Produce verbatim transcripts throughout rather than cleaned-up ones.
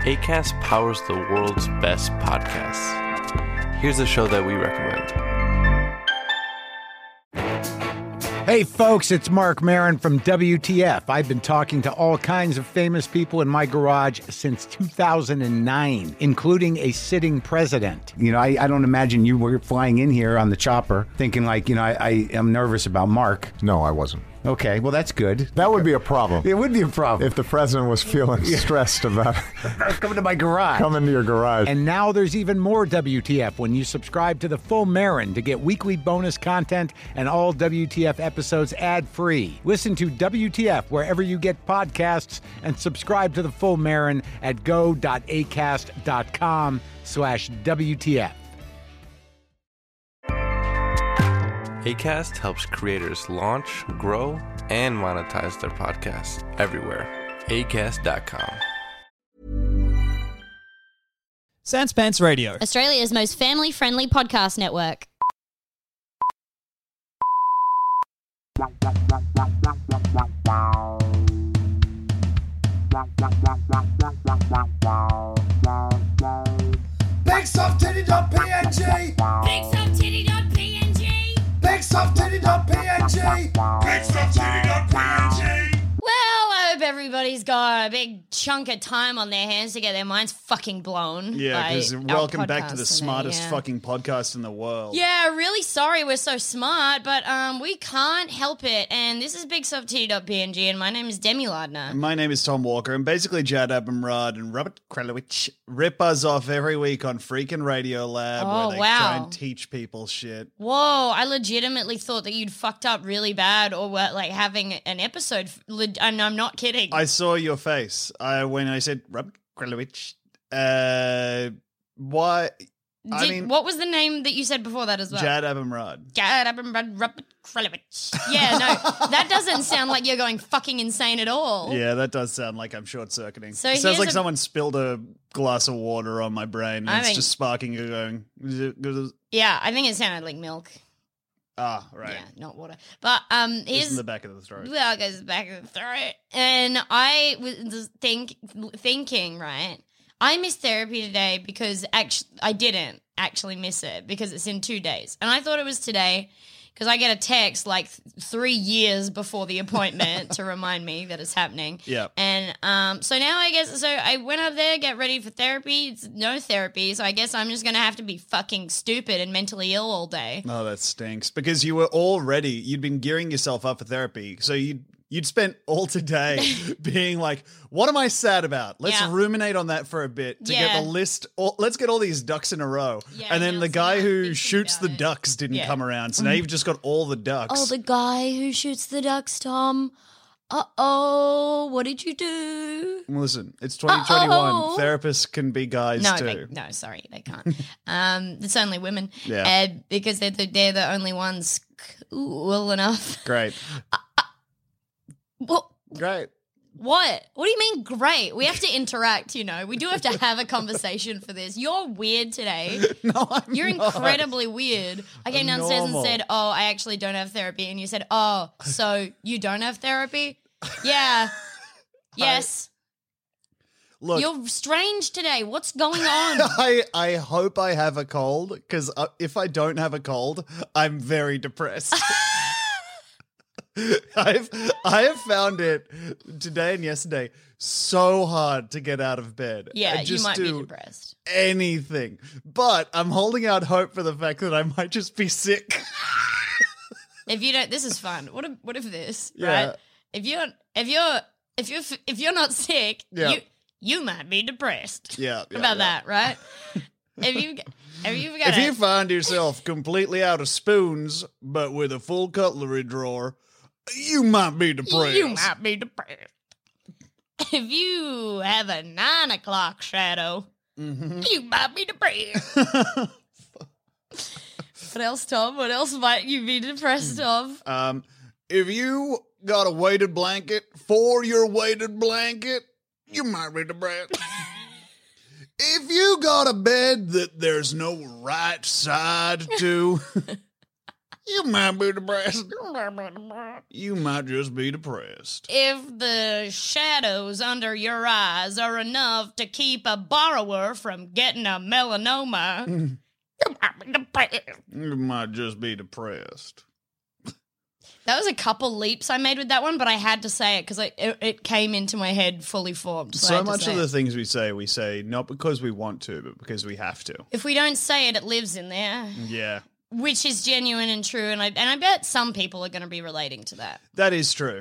Acast powers the world's best podcasts. Here's a show that we recommend. Hey folks, it's Mark Maron from W T F. I've been talking to all kinds of famous people in my garage since two thousand nine, including a sitting president. You know, I, I don't imagine you were flying in here on the chopper thinking like, you know, I, I am nervous about Mark. No, I wasn't. Okay, well, that's good. That would be a problem. It would be a problem. If the president was feeling stressed about coming to my garage. Coming to your garage. And now there's even more W T F when you subscribe to the full Maron to get weekly bonus content and all W T F episodes ad-free. Listen to W T F wherever you get podcasts and subscribe to the full Maron at go.acast.com slash WTF. Acast helps creators launch, grow, and monetize their podcasts everywhere. Acast dot com. Sans Pants Radio, Australia's most family-friendly podcast network. BigSoftTitty.png BigSoftTitty.png BigSoftTitty.png BigSoftTitty.png Well, I hope everybody's got a big chunk of time on their hands to get their minds fucking blown. Yeah, because by our welcome back to podcast the and smartest that, yeah. fucking podcast in the world. Yeah, really sorry we're so smart, but um, we can't help it. And this is BigSoftTitty.png, and my name is Demi Lardner. My name is Tom Walker, and basically Jad Abumrad and Robert Kralowitz rip us off every week on freaking Radio Lab Oh, where they wow. try and teach people shit. Whoa, I legitimately thought that you'd fucked up really bad or were like having an episode, leg- and I'm not kidding. I saw your face I, when I said Robert Kralowitz. Uh, why? I Did- mean, what was the name that you said before that as well? Jad Abumrad. Jad Abumrad Robert Kralowitz. Yeah, no, that doesn't sound like you're going fucking insane at all. Yeah, that does sound like I'm short-circuiting. So it sounds here's like a- someone spilled a glass of water on my brain and I it's think- just sparking and going... Yeah, I think it sounded like milk. Ah, right. Yeah, not water. But um, It's here's in the back of the throat. well, it goes back of the throat. And I was think thinking, right? I missed therapy today because actually I didn't actually miss it because it's in two days, and I thought it was today because I get a text like th- three years before the appointment to remind me that it's happening. Yeah. And um, so now I guess so I went up there, get ready for therapy. It's no therapy, so I guess I'm just gonna have to be fucking stupid and mentally ill all day. Oh, that stinks. Because you were already, you'd been gearing yourself up for therapy. So you'd, you'd spent all today being like, what am I sad about? Let's Yeah. ruminate on that for a bit to Yeah. get the list. All, let's get all these ducks in a row. Yeah, and then you'll the see guy that who thinking shoots the about it. ducks didn't Yeah. come around. So now you've just got all the ducks. Oh, the guy who shoots the ducks, Tom. Uh-oh, what did you do? Listen, it's twenty twenty-one. Uh-oh. Therapists can be guys No, too. they, no, sorry, they can't. um, it's only women. Yeah. Uh, because they're the, they're the only ones cool enough. Great. What? Great. What? What do you mean great? We have to interact, you know. We do have to have a conversation for this. You're weird today. No, I'm You're not. incredibly weird. I came I'm downstairs normal. and said, oh, I actually don't have therapy. And you said, oh, so you don't have therapy? Yeah. Yes. Look, You're strange today. What's going on? I, I hope I have a cold because uh, if I don't have a cold, I'm very depressed. I've I have found it today and yesterday so hard to get out of bed. Yeah, and you just might be do depressed. anything. But I'm holding out hope for the fact that I might just be sick. If you don't, this is fun. What if, what if this, Yeah. right? If you're, if you're, if you're, if you're not sick, Yeah. you, you might be depressed. Yeah, What yeah, about yeah. that, right? If you, if you've got, If a- you find yourself completely out of spoons, but with a full cutlery drawer, you might be depressed. you might be depressed. If you have a nine o'clock shadow, Mm-hmm. you might be depressed. What else, Tom? What else might you be depressed of? Um, if you got a weighted blanket for your weighted blanket, you might be depressed. If you got a bed that there's no right side to, You might be depressed. You might just be depressed. If the shadows under your eyes are enough to keep a borrower from getting a melanoma, you might be depressed. You might just be depressed. That was a couple leaps I made with that one, but I had to say it because it, it came into my head fully formed. So, I So had to much say of the it. things we say, we say not because we want to, but because we have to. If we don't say it, it lives in there, Yeah, which is genuine and true. And I and I bet some people are going to be relating to that. that is true.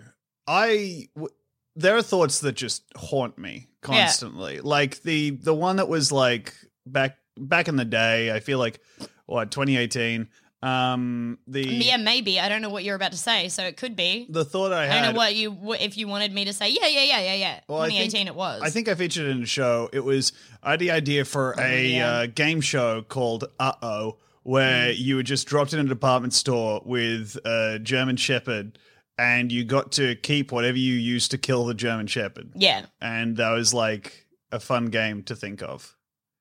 I w- there are thoughts that just haunt me constantly. Like the the one that was like back back in the day. I feel like what twenty eighteen. Um, the Yeah, maybe. I don't know what you're about to say, so it could be. the thought I I had. don't know what you what, if you wanted me to say. Yeah, yeah, yeah, yeah, yeah. Well, I twenty eighteen, think- it was. I think I featured it in a show. It was I had the idea for a Oh, yeah. uh, game show called Uh Oh, where Mm. you were just dropped in a department store with a German Shepherd, and you got to keep whatever you used to kill the German Shepherd. Yeah. And that was like a fun game to think of.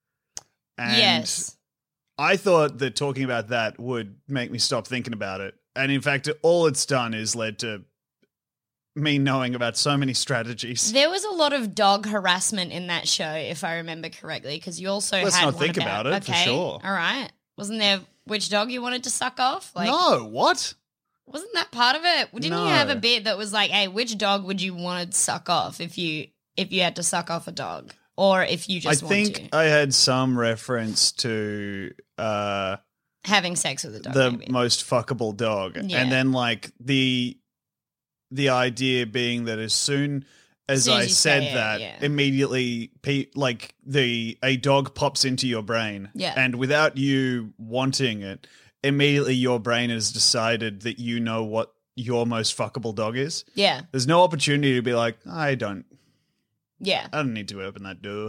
And yes. I thought that talking about that would make me stop thinking about it. And in fact, all it's done is led to me knowing about so many strategies. There was a lot of dog harassment in that show, if I remember correctly, because you also Let's had not one think about, about it, for okay, sure. All right. Wasn't there which dog you wanted to suck off? Like, No, what? wasn't that part of it? Didn't No. you have a bit that was like, hey, which dog would you want to suck off if you if you had to suck off a dog? Or if you just I want think to? I had some reference to uh, Having sex with a dog, the maybe. most fuckable dog, Yeah. and then like the the idea being that as soon as Soon as I you said say it, that, yeah. immediately, pe- like the a dog pops into your brain, Yeah. and without you wanting it, immediately your brain has decided that you know what your most fuckable dog is. Yeah. There's no opportunity to be like, I don't, Yeah. I don't need to open that door.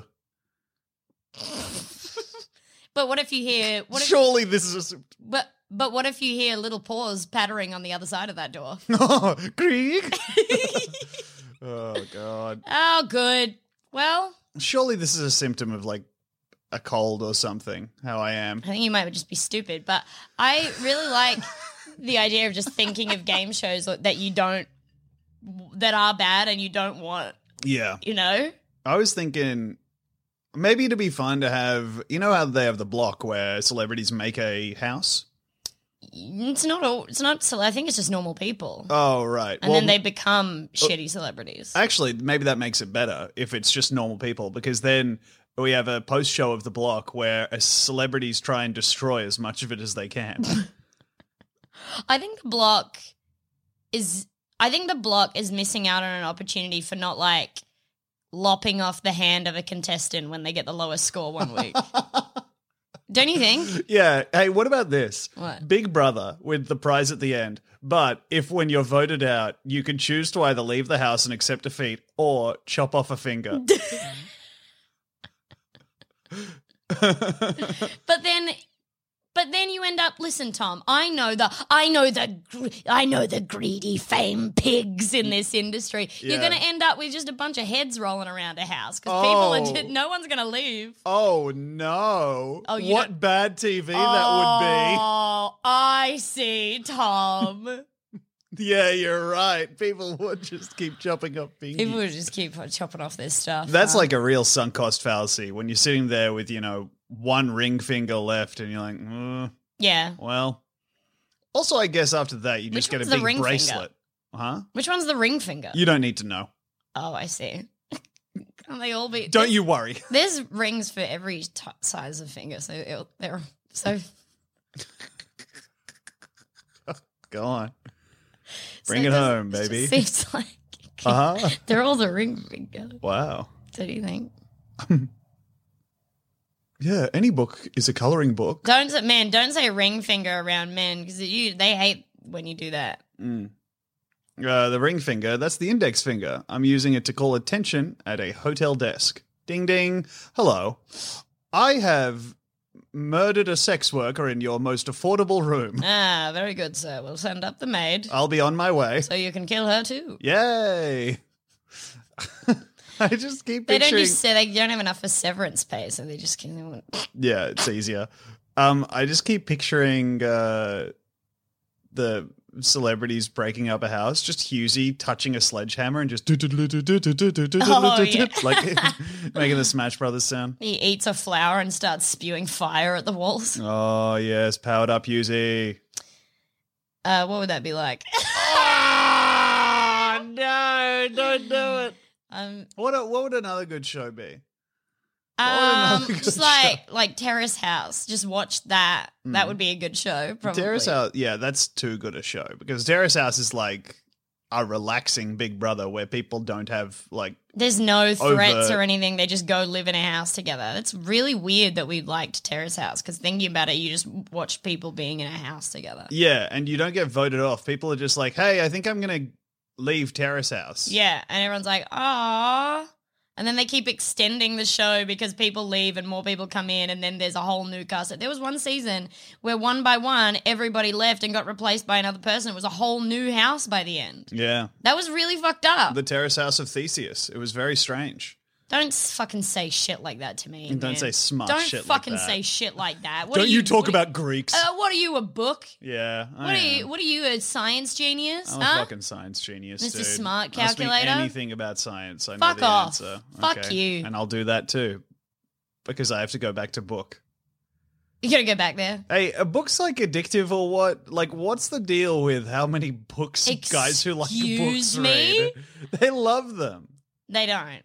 But what if you hear what if Surely this is just but but what if you hear little paws pattering on the other side of that door? Greek. Oh god. Oh, good. Well, Surely this is a symptom of like a cold or something. How I am. I think you might just be stupid, but I really like the idea of just thinking of game shows that you don't that are bad and you don't want, Yeah. you know? I was thinking maybe it'd be fun to have. You know how they have the block where celebrities make a house. It's not all it's not so I think it's just normal people. Oh right. and then they become shitty celebrities. Actually, maybe that makes it better if it's just normal people, because then we have a post show of the block where a celebrities try and destroy as much of it as they can. I think the block is I think the block is missing out on an opportunity for not like lopping off the hand of a contestant when they get the lowest score one week. Don't you think? Yeah. Hey, what about this? What? Big Brother with the prize at the end. But if when you're voted out, you can choose to either leave the house and accept defeat or chop off a finger. But then but then you end up listen, Tom, I know the I know the gr- I know the greedy fame pigs in this industry. You're Yeah. going to end up with just a bunch of heads rolling around a house cuz people are Oh. just, no one's going to leave. Oh, no. Oh, you what don't- bad T V that Oh, I see, Tom. would be. Yeah, you're right. People would just keep chopping up fingers. People would just keep chopping off their stuff. That's huh? like a real sunk cost fallacy when you're sitting there with, you know, one ring finger left and you're like, uh, Yeah. well. Also, I guess after that, you just Which get a one's the big ring finger? bracelet. Huh? Which one's the ring finger? You don't need to know. Oh, I see. Can't they all be? Don't there's- you worry. There's rings for every t- size of finger, so it'll- they're so. Go on. Bring so it does- home, just baby. Seems like Uh-huh. they're all the ring finger. Wow. What do you think? Yeah, any book is a coloring book. Don't say, man, don't say ring finger around men because you they hate when you do that. Uh, the ring finger, that's the index finger. I'm using it to call attention at a hotel desk. Ding ding. Hello. I have murdered a sex worker in your most affordable room. Ah, very good, sir. We'll send up the maid I'll be on my way. so you can kill her too. Yay. I just keep They picturing. don't just say they don't have enough for severance pay, so they just can. Yeah, it's easier. Um, I just keep picturing uh, the celebrities breaking up a house, just Husey touching a sledgehammer and just Oh, yeah. like making the Smash Brothers sound. He eats a flower and starts spewing fire at the walls. Oh yes, powered up Husey. Uh, what would that be like? Oh no! Don't do it. Um, What a, what would another good show be? um another good just like like Terrace House. Just watch that. Mm. That would be a good show. Probably. Terrace House, yeah, that's too good a show because Terrace House is like a relaxing Big Brother where people don't have like. There's no threats Over- or anything. They just go live in a house together. It's really weird that we liked Terrace House because thinking about it, you just watch people being in a house together. Yeah, and you don't get voted off. People are just like, hey, I think I'm going to leave Terrace House. Yeah, and everyone's like, "Ah," and then they keep extending the show because people leave and more people come in, and then there's a whole new cast. There was one season where one by one everybody left and got replaced by another person. It was a whole new house by the end. Yeah. That was really fucked up. The Terrace House of Theseus. It was very strange. Don't s- fucking say shit like that to me. And don't man. say smart Don't shit like fucking that. say shit like that. What Don't are you talk what- about Greeks. Uh, what are you, a book? yeah. What are you? What are you, a science genius? I'm a huh? fucking science genius, Mister dude. Smart Ask me Calculator? anything about science. I know Fuck the off. answer. Fuck Okay. you. And I'll do that too. Because I have to go back to book. You gotta go back there. Hey, are books like addictive or what? Like, what's the deal with how many books guys who like the books Excuse me? read? They love them. They don't.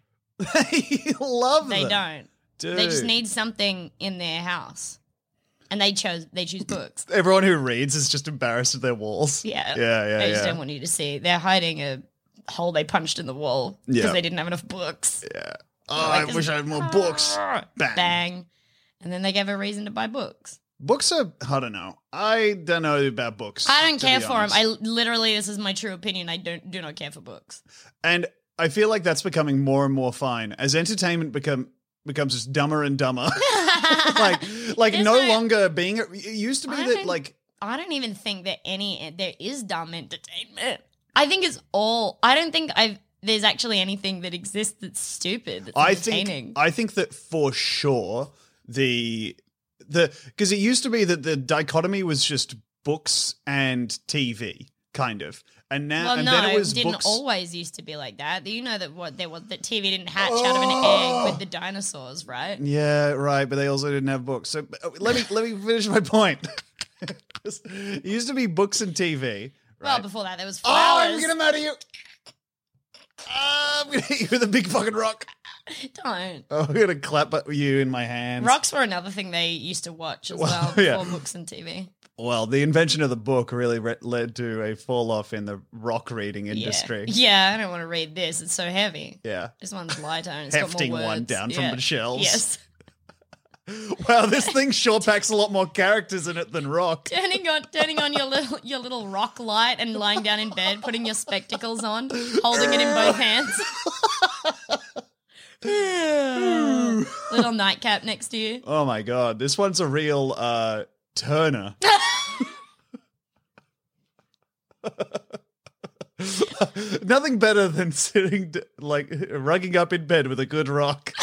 They love They them. don't. Dude. They just need something in their house, and they chose. They choose books. Everyone who reads is just embarrassed of their walls. Yeah, Yeah, yeah, They just yeah. don't want you to see. They're hiding a hole they punched in the wall because Yeah. they didn't have enough books. Yeah. Oh, Like, I wish I had more books. Bang. Bang, and then they gave a reason to buy books. Books are, I don't know. I don't know about books. I don't to care be for them. honest. I literally, this is my true opinion. I don't do not care for books. And I feel like that's becoming more and more fine as entertainment become becomes just dumber and dumber. like, like There's no no- longer being. It used to be I that don't- like. I don't even think that any there is dumb entertainment. I think it's all. I don't think I've. There's actually anything that exists that's stupid. That's I entertaining. think I think that for sure the the because it used to be that the dichotomy was just books and T V kind of, and now well, and no, then it was didn't books. always used to be like that. You know that what there was that T V didn't hatch out of an egg with the dinosaurs, right? Yeah, right, but they also didn't have books. So uh, let me let me finish my point. It used to be books and T V. Well, right? before that, there was Oh, flowers. I'm gonna murder you! Ah, I'm gonna hit you with a big fucking rock. Don't. Oh, I'm gonna clap at you in my hands. Rocks were another thing they used to watch as Well, well yeah. before books and T V. Well, the invention of the book really re- led to a fall off in the rock reading Yeah. industry. Yeah, I don't want to read this. It's so heavy. Yeah. This one's lighter and it's Hefting got more words. one down from Yeah. the shelves. Yes. Wow, this thing sure packs a lot more characters in it than rock. Turning on, turning on your little your little rock light and lying down in bed, putting your spectacles on, holding it in both hands. Little nightcap next to you. Oh my god, this one's a real uh, Turner. Nothing better than sitting, d- like, rugging up in bed with a good rock.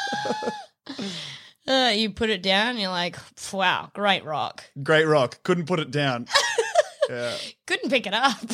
Uh, you put it down, and you're like, wow, great rock. Great rock. Couldn't put it down. Yeah. Couldn't pick it up.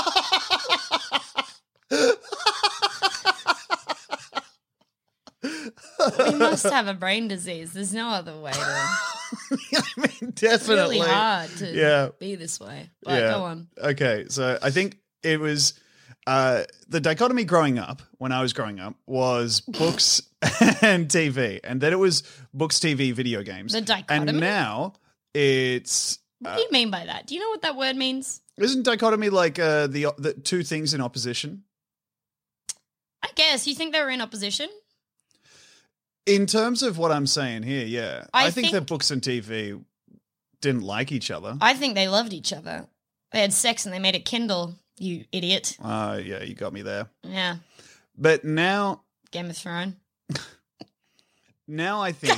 We must have a brain disease. There's no other way to. I mean, It's definitely. really hard to Yeah. be this way. But go on. Okay, so I think it was uh, the dichotomy growing up when I was growing up was books and T V, and then it was books, T V, video games. The dichotomy? And now it's What do you mean by that? Do you know what that word means? isn't dichotomy like uh, the the two things in opposition? I guess. You think they were in opposition? In terms of what I'm saying here, yeah, I, I think, think- that books and T V didn't like each other. I think they loved each other. They had sex and they made a Kindle, you idiot. Uh, yeah, you got me there. Yeah. But now, Game of Thrones. now I think.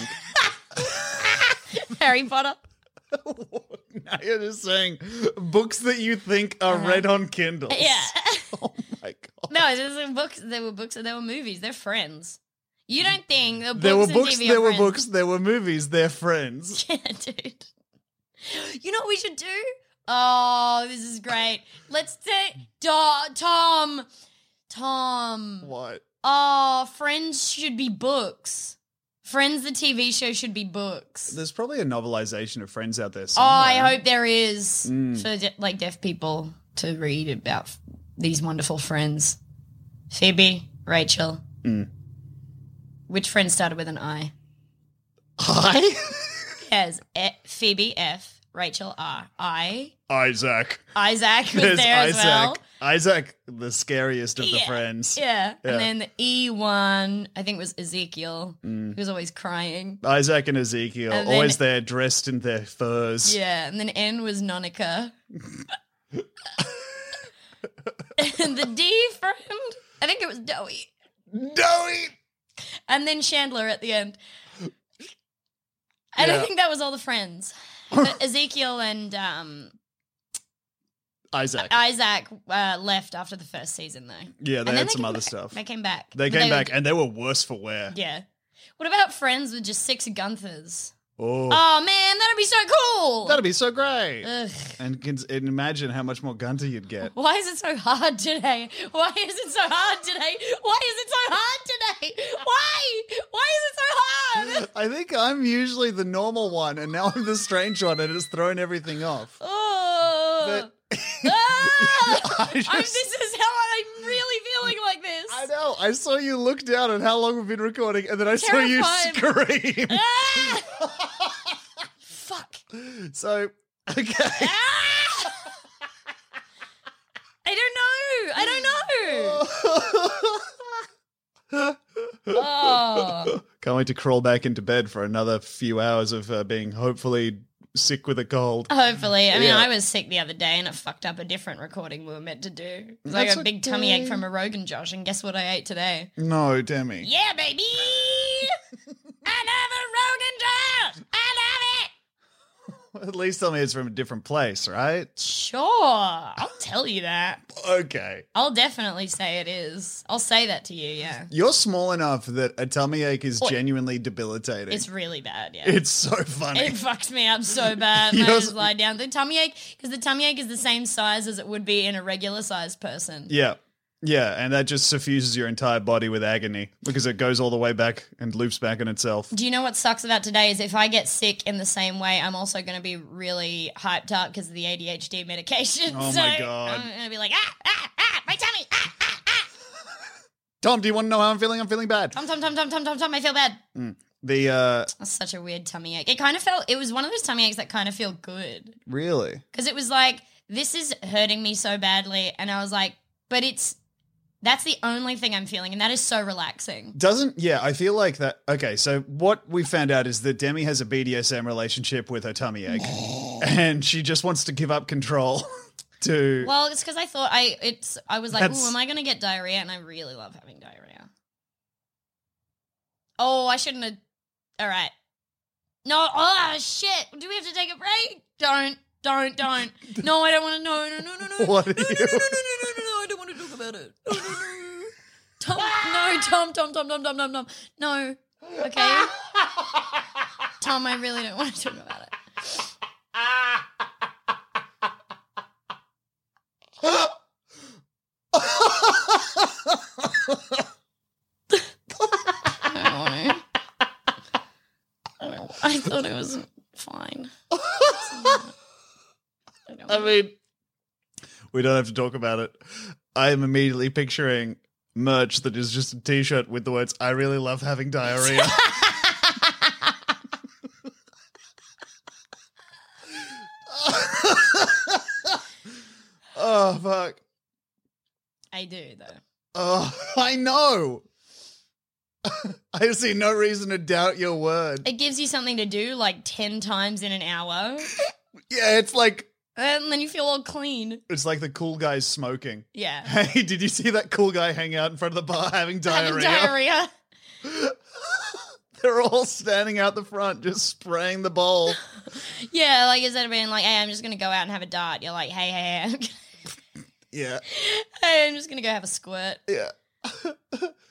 Harry Potter. Now you're just saying books that you think are Uh-huh. read on Kindles. Yeah. Oh my god. No, there were books. There were books and there were movies. They're friends. You don't think the books There were and books, T V there are were friends? books, there were movies, they're friends. Yeah, dude. You know what we should do? Oh, this is great. Let's take Do- Tom. Tom. What? Oh, Friends should be books. Friends, the T V show, should be books. There's probably a novelization of Friends out there Oh, somewhere. I hope there is Mm. for de- like deaf people to read about f- these wonderful friends. Phoebe, Rachel. Mm. Which friend started with an I? I? Yes, e- Phoebe F, Rachel R, I. Isaac. Isaac was There's there as Isaac. well. Isaac, the scariest of the Yeah. friends. Yeah. Yeah. And then the E one, I think was Ezekiel. Mm. He was always crying. Isaac and Ezekiel, And then- always there dressed in their furs. Yeah. And then N was Nonica. And the D friend, I think it was Dowie. Dowie! And then Chandler at the end. And I Yeah. think that was all the friends. But Ezekiel and um, Isaac. Isaac uh, left after the first season, though. Yeah, And they then had some came other back. stuff. They came back. They But came were- back and they were worse for wear. Yeah. What about Friends with just six Gunthers? Oh, Oh, man, that'd be so cool. that'd be so great. Ugh. And, can, and imagine how much more Gunter you'd get. Why is it so hard today? Why is it so hard today? Why is it so hard today? Why? Why is it so hard? I think I'm usually the normal one, and now I'm the strange one, and it's thrown everything off. Oh. But Ah! I I'm- just- this is how I'm really feeling like this. I know. I saw you look down at how long we've been recording, and then I saw you Terrified. scream. Ah! Fuck. So, okay. Ah! I don't know. I don't know. Oh. Can't wait to crawl back into bed for another few hours of uh, being hopefully sick with a cold. Hopefully. I mean, Yeah. I was sick the other day and it fucked up a different recording we were meant to do. 'Cause I That's got a big tummy okay. ache from a Rogan Josh, and guess what I ate today? No, Demi. Yeah, baby! I love a Rogan Josh! I love it! At least tell me it's from a different place, right? Sure. I'll tell you that. Okay. I'll definitely say it is. I'll say that to you, yeah. You're small enough that a tummy ache is Oi. genuinely debilitating. It's really bad, yeah. It's so funny. It fucked me up so bad. And I You're- just lie down. The tummy ache, because the tummy ache is the same size as it would be in a regular sized person. Yeah. Yeah, and that just suffuses your entire body with agony because it goes all the way back and loops back in itself. Do you know what sucks about today is if I get sick in the same way, I'm also going to be really hyped up because of the A D H D medication. Oh so my God. I'm going to be like, ah, ah, ah, my tummy, ah, ah, ah. Tom, do you want to know how I'm feeling? I'm feeling bad. Tom, Tom, Tom, Tom, Tom, Tom, Tom, I feel bad. The, uh, That's such a weird tummy ache. It kind of felt, it was one of those tummy aches that kind of feel good. really? Because it was like, this is hurting me so badly. And I was like, but it's, that's the only thing I'm feeling. And that is so relaxing. Doesn't, yeah, I feel like that. Okay, so what we found out is that Demi has a B D S M relationship with her tummy ache. And she just wants to give up control to. Well, it's because I thought I, it's, I was like, That's- ooh, am I going to get diarrhea? And I really love having diarrhea. Oh, I shouldn't have. All right. No, oh, shit. Do we have to take a break? Don't, don't, don't. No, I don't want to. No, no, no, no, no. What are no, no, you- no, no, no, no, no, no, no. I don't want to talk about it. No, no, no. Tom, no, Tom, Tom, Tom, Tom, Tom, Tom, Tom. No. Okay. Tom, I really don't want to talk about it. I don't want to. I, don't, I thought it was fine. I don't I mean, we don't have to talk about it. I am immediately picturing merch that is just a t-shirt with the words, I really love having diarrhea. Oh, fuck. I do, though. Oh, I know. I see no reason to doubt your word. It gives you something to do like ten times in an hour, Yeah, it's like and then you feel all clean. it's like the cool guys smoking. Yeah. Hey, did you see that cool guy hang out in front of the bar having diarrhea? Having diarrhea. They're all standing out the front, just spraying the bowl. Yeah, like instead of being like, hey, I'm just going to go out and have a dart, you're like, hey, hey, hey, I'm gonna, Yeah, hey, I'm just going to go have a squirt. yeah.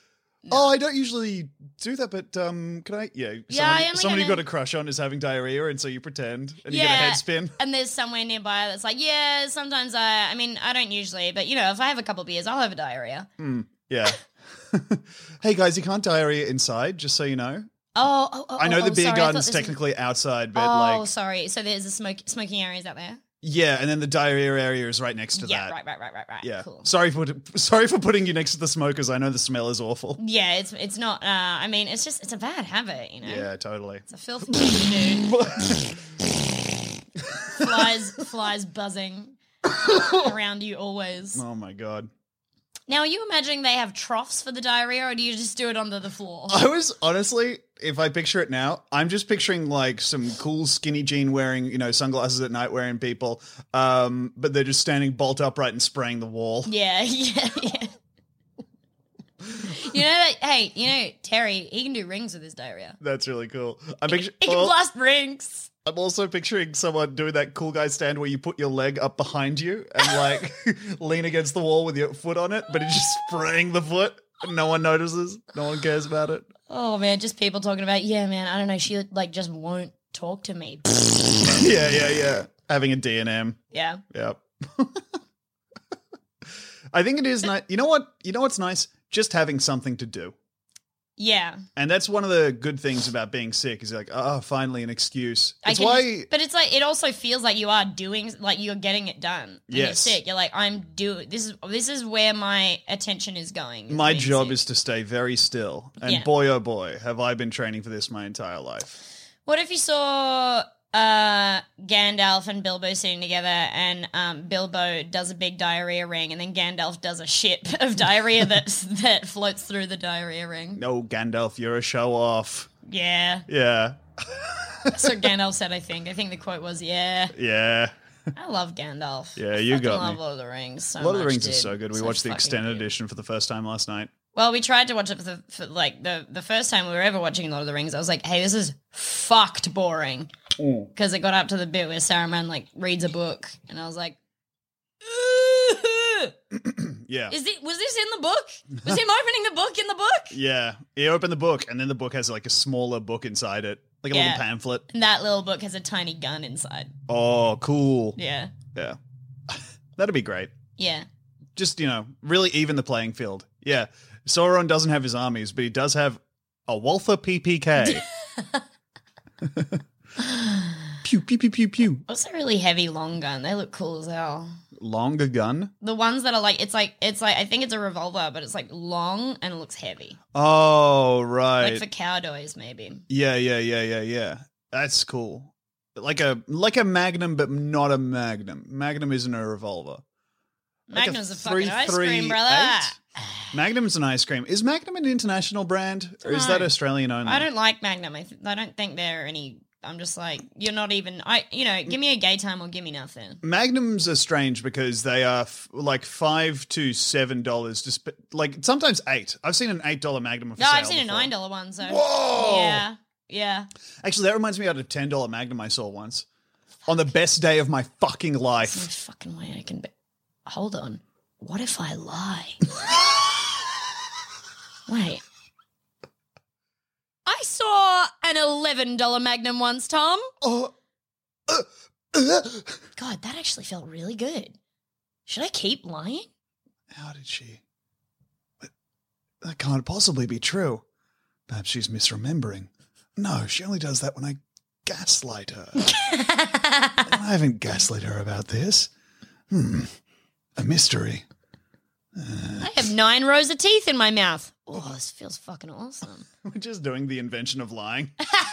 Oh, I don't usually do that, but um, can I? Yeah, Yeah, I someone, only someone you've gonna- got a crush on is having diarrhea, and so you pretend and you get a Yeah. head spin. And there's somewhere nearby that's like, yeah, sometimes I, I mean, I don't usually, but you know, if I have a couple beers, I'll have a diarrhea. Yeah. Hey guys, you can't diarrhea inside, just so you know. Oh, oh, oh I know oh, the oh, beer sorry, I thought garden's this was- technically outside, but Oh, like, sorry. So there's a smoke, smoking areas out there. yeah, and then the diarrhea area is right next to Yeah, that. right, right, right, right, right. Yeah. Cool. Sorry for sorry for putting you next to the smokers. I know the smell is awful. Yeah, it's it's not. Uh, I mean, it's just it's a bad habit, you know. Yeah, totally. It's a filthy thing to do. flies, flies buzzing around you always. Oh my god. Now, are you imagining they have troughs for the diarrhea, or do you just do it under the floor? I was honestly, if I picture it now, I'm just picturing like some cool skinny jean wearing, you know, sunglasses at night wearing people, um, but they're just standing bolt upright and spraying the wall. Yeah, yeah, yeah. You know that? Hey, you know Terry? He can do rings with his diarrhea. That's really cool. I'm picturing. He can blast rings. I'm also picturing someone doing that cool guy stand where you put your leg up behind you and like lean against the wall with your foot on it, but it's just spraying the foot. And no one notices. No one cares about it. Oh man, just people talking about. Yeah, man. I don't know. She like just won't talk to me. Yeah, yeah, yeah. Having a D and M. Yeah. Yep. I think it is nice. You know what? You know what's nice? Just having something to do. Yeah. And that's one of the good things about being sick is you're like, oh, finally an excuse. I It's can why. just- but it's like it also feels like you are doing like you're getting it done. When you're Yes. sick. You're like, I'm doing this is this is where my attention is going. is My being job sick. is to stay very still. And Yeah. boy, oh boy, have I been training for this my entire life. What if you saw uh, Gandalf and Bilbo sitting together, and um, Bilbo does a big diarrhea ring, and then Gandalf does a shit of diarrhea that that floats through the diarrhea ring? No, Gandalf, you're a show off. Yeah, Yeah. that's what Gandalf said. I think. I think the quote was, "Yeah." Yeah. I love Gandalf. Yeah, I you fucking got love me. Lord of the Rings. So Lord of the much, Rings dude. is so good. We So watched the fucking extended good. edition for the first time last night. Well, we tried to watch it for the for like the the first time we were ever watching Lord of the Rings. I was like, "Hey, this is fucked boring," because it got up to the bit where Saruman like reads a book, and I was like, Yeah. "Is it was this in the book? Was him opening the book in the book?" Yeah. You open the book, and then the book has like a smaller book inside it, like a Yeah. little pamphlet. And that little book has a tiny gun inside. Oh, cool. Yeah, Yeah. That'd be great. yeah. Just, you know, really even the playing field. Yeah. Sauron doesn't have his armies, but he does have a Walther P P K. Pew, pew, pew, pew, pew. What's a really heavy long gun? They look cool as hell. Longer gun? The ones that are like it's like it's like I think it's a revolver, but it's like long and it looks heavy, Oh, right. like for cowboys maybe. yeah, yeah, yeah, yeah, yeah. That's cool. Like a like a Magnum, but not a Magnum. Magnum isn't a revolver. Like Magnum's a, three, fucking ice three, cream, brother. eight? Magnum's an ice cream. Is Magnum an international brand, or is that No. Australian only? I don't like Magnum. I, th- I don't think they're any. I'm just like you're not even. I you know give me a gay time or give me nothing. Magnums are strange because they are f- like five to seven dollars. Just like sometimes eight. I've seen an eight dollar Magnum. For No, sale I've seen a before. nine dollar one. So Whoa! yeah, yeah. Actually, that reminds me of a ten dollar Magnum I saw once on the best day of my fucking No life. fucking way I can. Be- Hold on. What if I lie? Wait. I saw an eleven dollar Magnum once, Tom. Oh, uh, uh. God, that actually felt really good. Should I keep lying? How did she? But that can't possibly be true. Perhaps she's misremembering. No, she only does that when I gaslight her. I haven't gaslit her about this. Hmm. A mystery. I have nine rows of teeth in my mouth. Oh, this feels fucking awesome. We're just doing the invention of lying.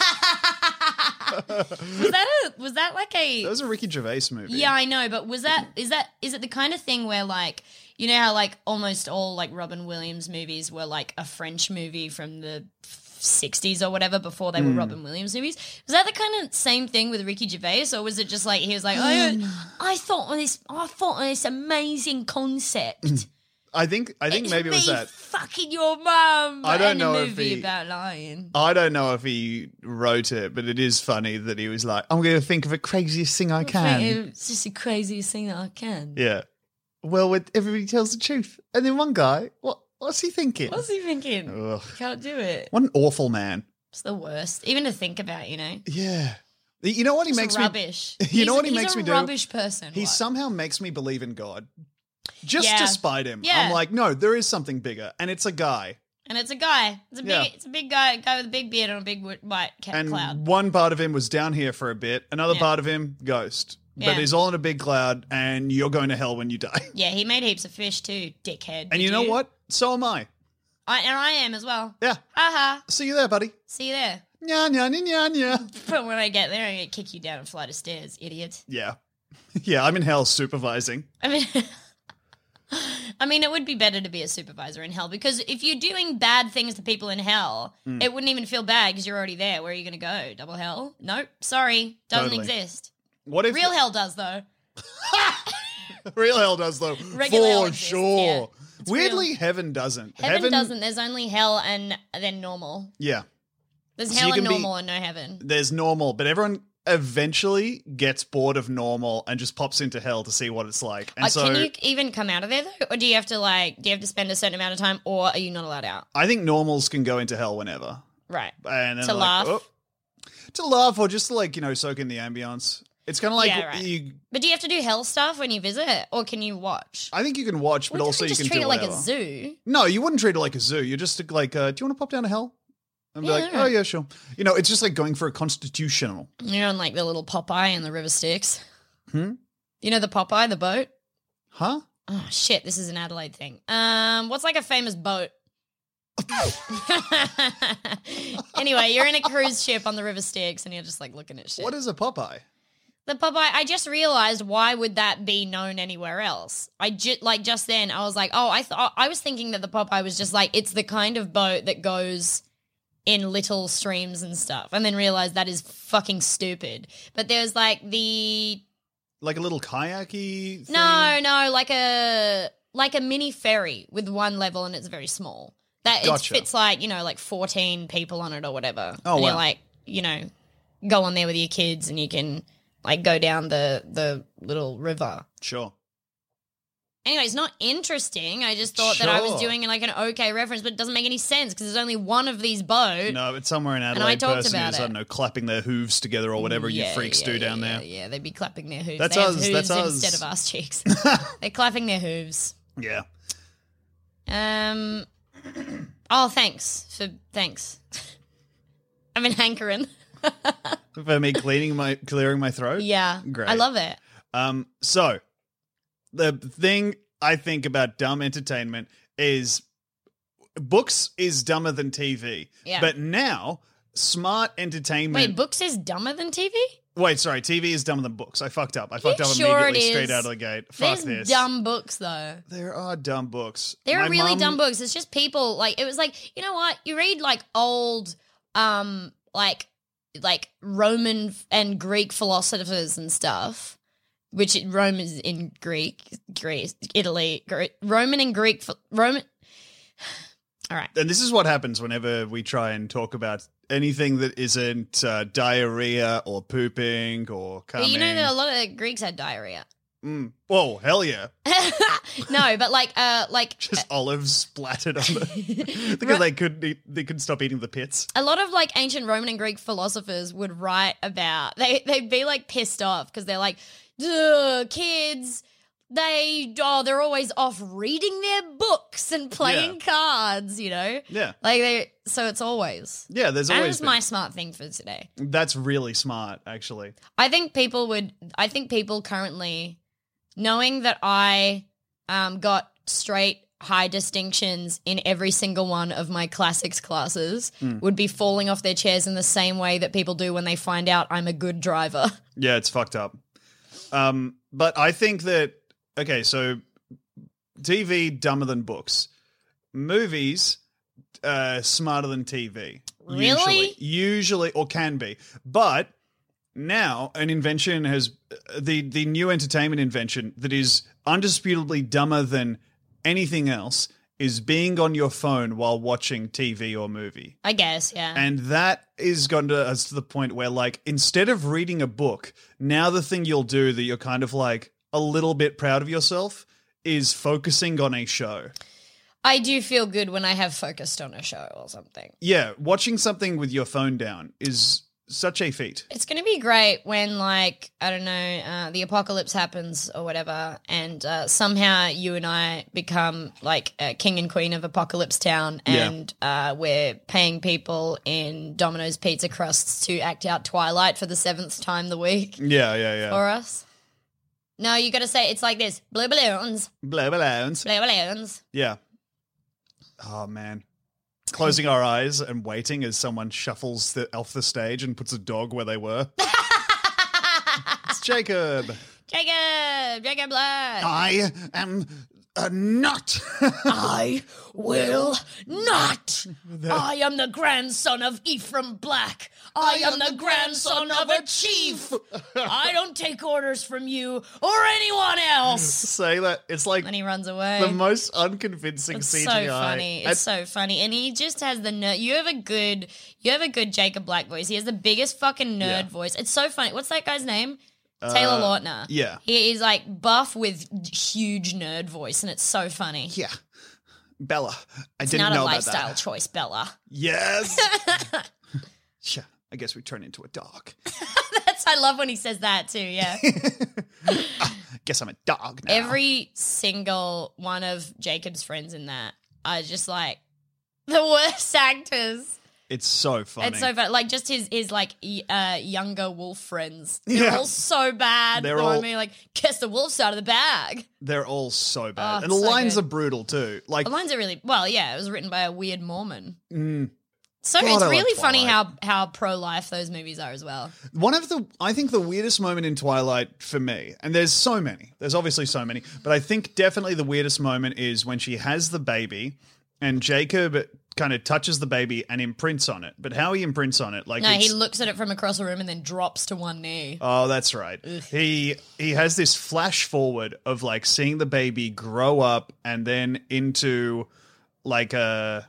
Was that a was that like a That was a Ricky Gervais movie. Yeah, I know, but was that is that is it the kind of thing where like you know how like almost all like Robin Williams movies were like a French movie from the sixties or whatever before they were Robin Williams movies? Was that the kind of same thing with Ricky Gervais, or was it just like he was like, oh, I thought of this, I thought of this amazing concept. I think I think It's maybe it was me that. fucking your mum. I don't and know a if movie he- about lying. I don't know if he wrote it, but it is funny that he was like, I'm going to think of the craziest thing I can. It's just the craziest thing that I can. Yeah. Well, with everybody tells the truth. And then one guy, what? What's he thinking? What's he thinking? Ugh. Can't do it. What an awful man. It's the worst. Even to think about, you know. Yeah. You know what he It's makes rubbish. me... You He's know a- what he he's makes a me do? rubbish person. He What? somehow makes me believe in God. Just Yeah. to spite him. Yeah. I'm like, no, there is something bigger. And it's a guy. And it's a guy. It's a big. Yeah. It's a big guy. Guy with a big beard on a big wo- white cat And cloud. one part of him was down here for a bit. Another Yeah. part of him, ghost. But Yeah. he's all in a big cloud and you're going to hell when you die. Yeah, he made heaps of fish too, dickhead. And Did you know what? So am I. I, and I am as well. Yeah. Haha. See you there, buddy. See you there. Nya, nya, nya, nya, nya. But when I get there, I'm gonna kick you down a flight of stairs, idiot. Yeah. Yeah, I'm in hell supervising. I mean, I mean, it would be better to be a supervisor in hell because if you're doing bad things to people in hell, Mm. it wouldn't even feel bad because you're already there. Where are you going to go? Double hell? Nope. Sorry, doesn't Totally. exist. What if Real hell does though. real hell does though? Regular hell for exists, sure. yeah. It's Weirdly, real. heaven doesn't. Heaven, doesn't. There's only hell and then normal. Yeah. There's So hell you and can be- normal and no heaven. There's normal, but everyone eventually gets bored of normal and just pops into hell to see what it's like. And Uh, so can you even come out of there though, or do you have to like? Do you have to spend a certain amount of time, or are you not allowed out? I think normals can go into hell whenever. Right. And then To like, laugh? oh. To laugh or just to like, you know, soak in the ambience. It's kind of like Yeah, right. you But do you have to do hell stuff when you visit, or can you watch? I think you can watch, but Well, also don't you just can treat do it like whatever. a zoo. No, you wouldn't treat it like a zoo. You're just like, uh, do you want to pop down to hell? And be Yeah, like, alright. oh yeah, sure. You know, it's just like going for a constitutional. You're on like the little Popeye and the River Styx. Hmm. You know the Popeye, the boat. Huh? Oh shit! This is an Adelaide thing. Um, what's like a famous boat? Anyway, you're in a cruise ship on the River Styx, and you're just like looking at shit. What is a Popeye? The Popeye, I just realized why would that be known anywhere else? I ju- like just then I was like, oh, I thought I was thinking that the Popeye was just like it's the kind of boat that goes in little streams and stuff, and then realized that is fucking stupid. But there's like the Like a little kayaky thing? no, no, like a like a mini ferry with one level, and it's very small. That Gotcha. it fits like you know like fourteen people on it or whatever. Oh, and wow. you're like you know go on there with your kids, and you can. Like go down the the little river. Sure. Anyway, it's not interesting. I just thought that I was Sure. doing like an okay reference, but it doesn't make any sense because there's only one of these boats. No, but somewhere in I Adelaide, talked person about is, it. I don't know, clapping their hooves together or whatever you Yeah, freaks yeah, do yeah, down yeah, there. Yeah, they'd be clapping their hooves. That's they us, Have hooves that's us. instead of ass cheeks. They're clapping their hooves. Yeah. Um. Oh, thanks for thanks. I've been hankering. For me cleaning my clearing my throat. Yeah, Great. I love it. Um. So, the thing I think about dumb entertainment is books is dumber than T V. Yeah. But now smart entertainment. Wait, books is dumber than T V? Wait, sorry. T V is dumber than books. I fucked up. I You fucked up sure it immediately straight is? out of the gate. Fuck There's this. dumb books though. There are dumb books. There My are really mum- dumb books. It's just people like it was like you know what you read like old um like like Roman and Greek philosophers and stuff, which it, Rome is in Greek, Greece, Italy, Gre- Roman and Greek ph- Roman. All right, And this is what happens whenever we try and talk about anything that isn't uh, diarrhea or pooping or but coming. you know that a lot of Greeks had diarrhea. Mm. Whoa, hell yeah. No, but like uh like Just olives splattered on the because they couldn't eat, they couldn't stop eating the pits. a lot of like ancient Roman and Greek philosophers would write about they they'd be like pissed off because they're like, "Ugh, kids, they oh they're always off reading their books and playing cards, you know." Yeah. Like they so it's always. Yeah, there's That always was been. my smart thing for today. That's really smart, actually. I think people would I think people currently knowing that I um got straight high distinctions in every single one of my classics classes Hmm. would be falling off their chairs in the same way that people do when they find out I'm a good driver. Yeah, it's fucked up. Um, but I think that okay, so T V dumber than books, movies uh, smarter than T V. Really? Usually, usually, or can be, but now an invention has the the new entertainment invention that is undisputably dumber than anything else is being on your phone while watching T V or movie. I guess, yeah. And that is gone to us to the point where, like, instead of reading a book, now the thing you'll do that you're kind of like a little bit proud of yourself is focusing on a show. I do feel good when I have focused on a show or something. Yeah, watching something with your phone down is such a feat. It's going to be great when, like, I don't know, uh, the apocalypse happens or whatever, and uh, somehow you and I become, like, uh, king and queen of Apocalypse Town, and yeah. uh, we're paying people in Domino's pizza crusts to act out Twilight for the seventh time the week. Yeah, yeah, yeah. For us. No, you got to say it's like this. Blue balloons. Blue balloons. Blue balloons. Yeah. Oh, man. Closing our eyes and waiting as someone shuffles the, off the stage and puts a dog where they were. It's Jacob. Jacob. Jacob Black. I am a nut. I will not. I am the grandson of Ephraim Black. I, I am, am the grandson, grandson of a chief. I don't take orders from you or anyone else. Say that. It's like when he runs away. The most unconvincing it's C G I. So funny. It's so funny. And he just has the nerd. You have a good, you have a good Jacob Black voice. He has the biggest fucking nerd yeah. voice. It's so funny. What's that guy's name? Taylor uh, Lautner. Yeah. He is like buff with huge nerd voice, and it's so funny. Yeah. Bella. I it's didn't not know a about lifestyle that. choice, Bella. Yes. Yeah. I guess we turn into a dog. That's I love when he says that too, yeah. uh, guess I'm a dog now. Every single one of Jacob's friends in that are just like the worst actors. It's so funny. It's so funny. Like, just his, his like, uh, younger wolf friends. They're yeah. all so bad. They're you know all... what I mean? Like, guess the wolf's out of the bag. They're all so bad. Oh, and the so lines good. are brutal, too. Like The lines are really... Well, yeah, it was written by a weird Mormon. Mm. So God, it's I really like funny how, how pro-life those movies are as well. One of the... I think the weirdest moment in Twilight for me, and there's so many. There's obviously so many. But I think definitely the weirdest moment is when she has the baby and Jacob... kind of touches the baby and imprints on it. But how he imprints on it, like no, it's... he looks at it from across the room and then drops to one knee. Oh, that's right. Ugh. He he has this flash forward of like seeing the baby grow up and then into like a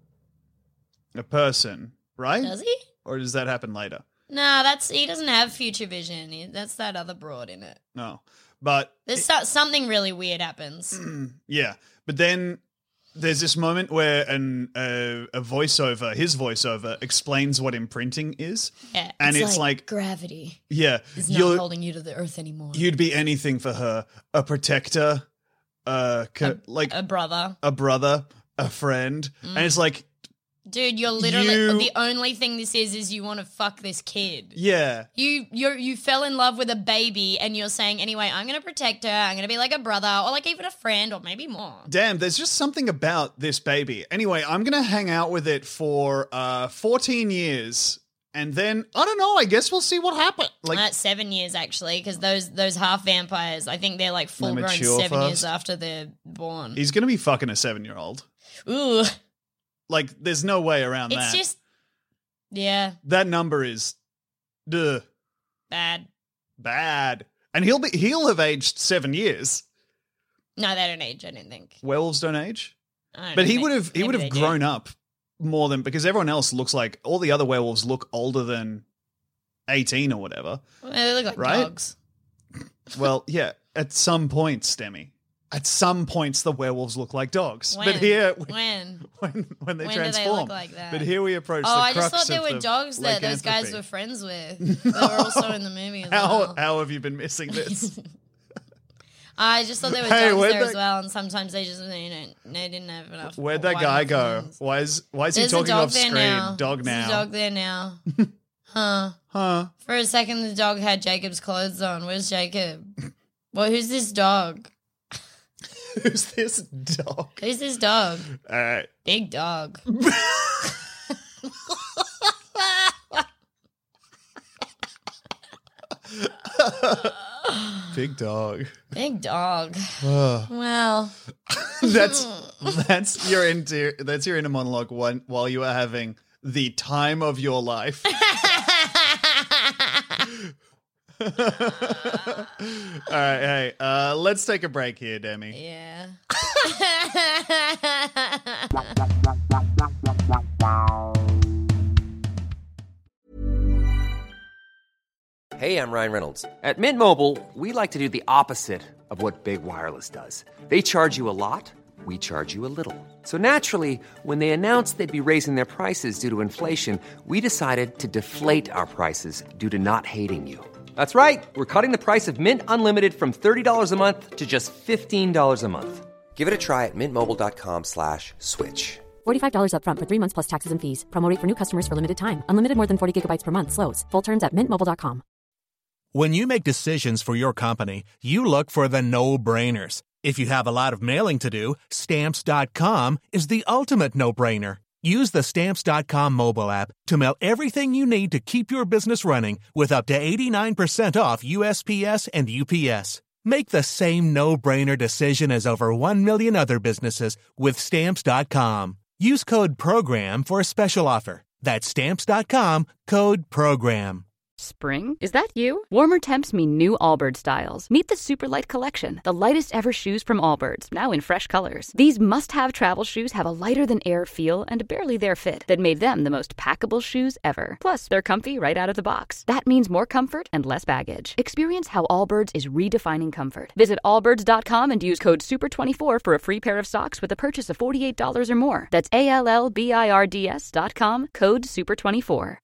a person, right? Does he? Or does that happen later? No, that's he doesn't have future vision. He, that's that other broad in it. No, but there's it, so, something really weird happens. Yeah, but then. There's this moment where an uh, a voiceover, his voiceover, explains what imprinting is. Yeah, and it's, it's like, like gravity. Yeah, is not holding you to the earth anymore. You'd be anything for her: a protector, uh, co- a, like a brother, a brother, a friend, mm. and it's like, dude, you're literally you, the only thing this is is you want to fuck this kid. Yeah, you you you fell in love with a baby, and you're saying anyway, I'm gonna protect her. I'm gonna be like a brother, or like even a friend, or maybe more. Damn, there's just something about this baby. Anyway, I'm gonna hang out with it for uh fourteen years, and then I don't know. I guess we'll see what happens. Like uh, seven years actually, because those those half vampires, I think they're like full grown seven first. years after they're born. He's gonna be fucking a seven year old. Ooh. Like, there's no way around it's that. It's just, yeah. That number is, duh. Bad. Bad. And he'll be he'll have aged seven years. No, they don't age, I don't think. Werewolves don't age? I don't but he think, would have he would have grown do. up more than, because everyone else looks like, all the other werewolves look older than eighteen or whatever. Well, they look like right? dogs. Well, yeah, at some points, Demi. At some points, the werewolves look like dogs. When? But here, when when when they when transform, do they look like that? But here we approach. Oh, the I crux just thought there of were the dogs that those guys lycanthropy. were friends with. They were also in the movie as how well. how have you been missing this? I just thought there were Hey, dogs where'd there that- as well, and sometimes they just they don't they didn't have enough. Where'd that white guy enough go? friends. Why is why is There's he a talking dog off there screen? now. Dog There's now. a dog there now. Huh? Huh? For a second, the dog had Jacob's clothes on. Where's Jacob? Well, who's this dog? Who's this dog? Who's this dog? All right. Big dog. Big dog. Big dog. Ugh. Well, that's that's your into that's your inner monologue one while you are having the time of your life. All right, hey, uh, let's take a break here, Demi. yeah. Hey, I'm Ryan Reynolds. At Mint Mobile, we like to do the opposite of what Big Wireless does. They charge you a lot, we charge you a little. So naturally, when they announced they'd be raising their prices due to inflation, we decided to deflate our prices due to not hating you. That's right. We're cutting the price of Mint Unlimited from thirty dollars a month to just fifteen dollars a month. Give it a try at mintmobile.com slash switch. forty-five dollars up front for three months plus taxes and fees. Promo rate for new customers for limited time. Unlimited more than forty gigabytes per month. Slows full terms at mint mobile dot com. When you make decisions for your company, you look for the no-brainers. If you have a lot of mailing to do, Stamps dot com is the ultimate no-brainer. Use the Stamps dot com mobile app to mail everything you need to keep your business running with up to eighty-nine percent off U S P S and U P S. Make the same no-brainer decision as over one million other businesses with Stamps dot com. Use code PROGRAM for a special offer. That's Stamps dot com, code PROGRAM. Spring? Is that you? Warmer temps mean new Allbirds styles. Meet the Superlight Collection, the lightest ever shoes from Allbirds, now in fresh colors. These must-have travel shoes have a lighter-than-air feel and a barely-there fit that made them the most packable shoes ever. Plus, they're comfy right out of the box. That means more comfort and less baggage. Experience how Allbirds is redefining comfort. Visit allbirds dot com and use code super twenty-four for a free pair of socks with a purchase of forty-eight dollars or more. That's A L L B I R D S dot com, code super twenty-four.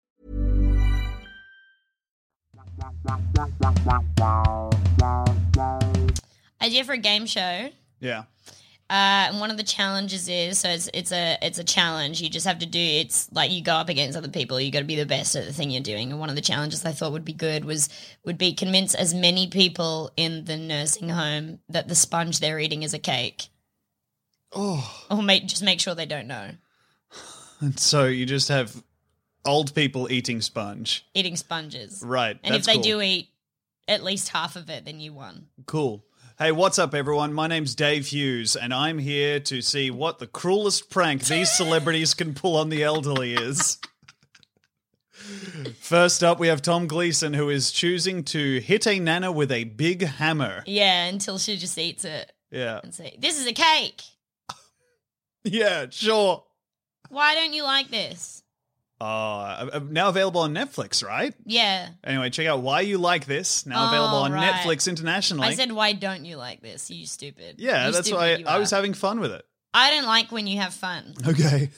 Idea for a game show. Yeah. Uh, and one of the challenges is so it's it's a it's a challenge. You just have to do it's like you go up against other people. You got to be the best at the thing you're doing. And one of the challenges I thought would be good was would be convince as many people in the nursing home that the sponge they're eating is a cake. Oh. Or make just make sure they don't know. And so you just have old people eating sponge. Eating sponges. Right. And that's if they cool. do eat at least half of it, then you won. Cool. Hey, what's up, everyone? My name's Dave Hughes, and I'm here to see what the cruelest prank these celebrities can pull on the elderly is. First up, we have Tom Gleason, who is choosing to hit a nana with a big hammer. Yeah, until she just eats it. Yeah. And say, this is a cake. Yeah, sure. Why don't you like this? Uh, now available on Netflix, right? Yeah. Anyway, check out Why You Like This, now Oh, available on right. Netflix internationally. I said, why don't you like this? You stupid. yeah, You that's stupid why you I are. was having fun with it. I don't like when you have fun. Okay.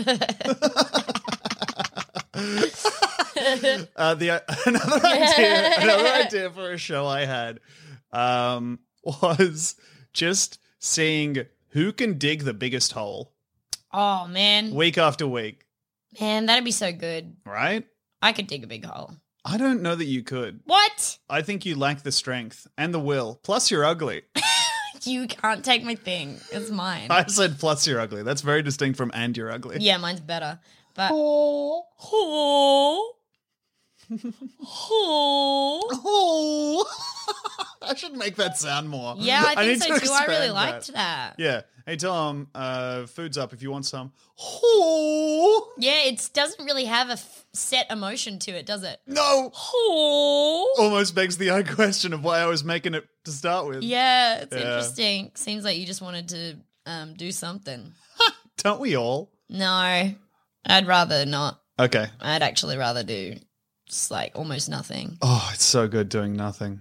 uh, the another idea, another idea for a show I had um, was just seeing who can dig the biggest hole Oh, man. week after week. Man, that'd be so good. Right? I could dig a big hole. I don't know that you could. What? I think you lack the strength and the will. Plus, you're ugly. You can't take my thing. It's mine. I said plus you're ugly. That's very distinct from and you're ugly. Yeah, mine's better. But oh, oh, oh. Oh. I should make that sound more. Yeah, I think need so to too. I really expand liked that. that. Yeah. Hey, Tom, uh, food's up if you want some. Oh. Yeah, it doesn't really have a f- set emotion to it, does it? No. Oh. Almost begs the eye question of why I was making it to start with. Yeah, it's Yeah. interesting. Seems like you just wanted to um, do something. Don't we all? No, I'd rather not. Okay. I'd actually rather do just like almost nothing. Oh, it's so good doing nothing.